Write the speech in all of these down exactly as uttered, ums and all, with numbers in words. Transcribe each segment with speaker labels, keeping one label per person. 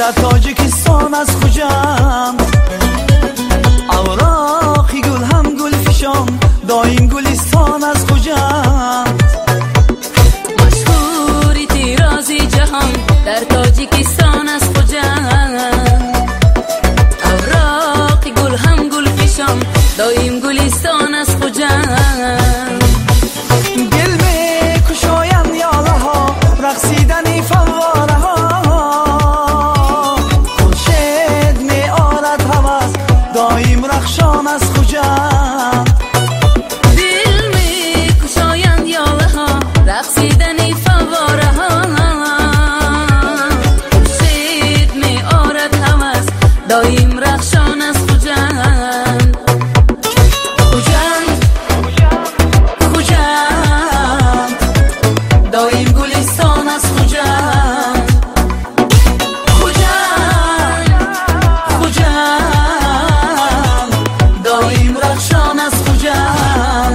Speaker 1: در تاجیکستان از خوجم، اوراقی گل هم گل فشان دایم گلستان از خوجم.
Speaker 2: مشهوری تیرازی جهان در تاجیکستان از خوجم، اوراقی گل هم گل فشان دایم گلستان از خوجم.
Speaker 1: گل می کشاین یاله ها رقصیدنی فواره ها، خورشید می آرد هوس دایم رخشان از خوجم.
Speaker 2: دل می کشاین یاله ها رقصیدنی فواره ها، خورشید می آرد هوس دایم رخشان از خوجم. دایم گلستان از خوجم، خوجم خوجم دایم رخشان از خوجم.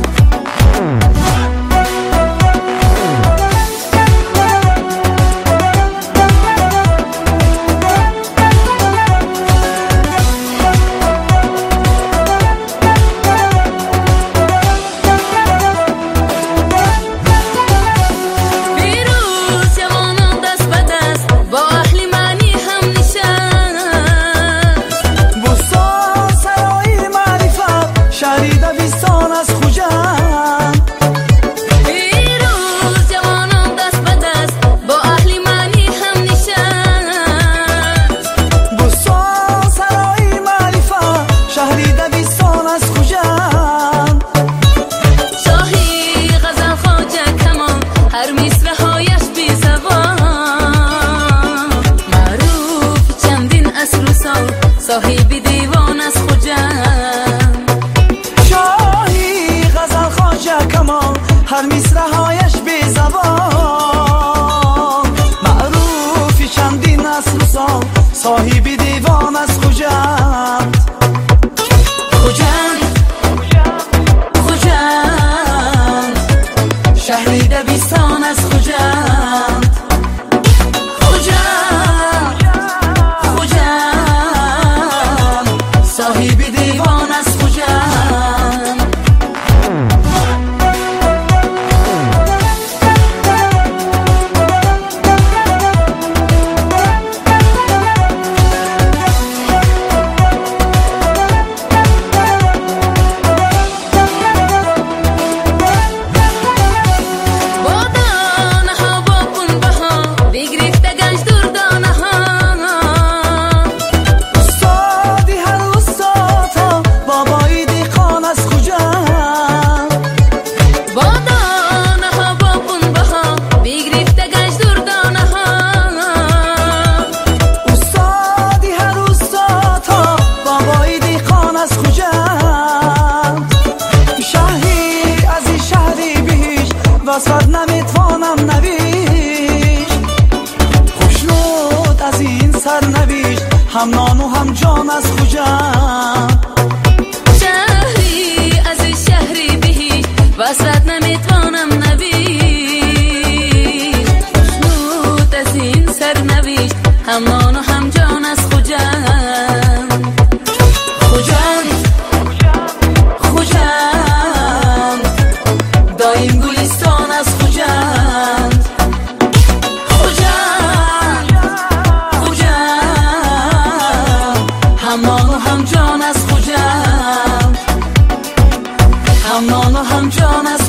Speaker 2: صاحبی دیوان از خوجم،
Speaker 1: شاهی غزل خواجه کمال هر مصرعهایش بی زبان، معروفی چندین نسل و سال صاحبی دیوان از خوجم. خوجم خوجم شهری دبستان از خوجم. صاحبی دیوان از خوجم.
Speaker 2: با دانه ها با خون بها بگرفته گنج دور دانه ها،
Speaker 1: وصفت نمیتوانم نویش، خوشنود از این سر نویش هم نان و هم جان از خوجم.
Speaker 2: شهری از شهری بهیش وصفت نمیتوانم نویش، خوشنود از این سر نویش هم نان و هم جان از خوجم. خوجم خوجم دایم گلستان از خوجم. خوجم خوجم هم نان و هم جان از خوجم، هم نان و هم جان از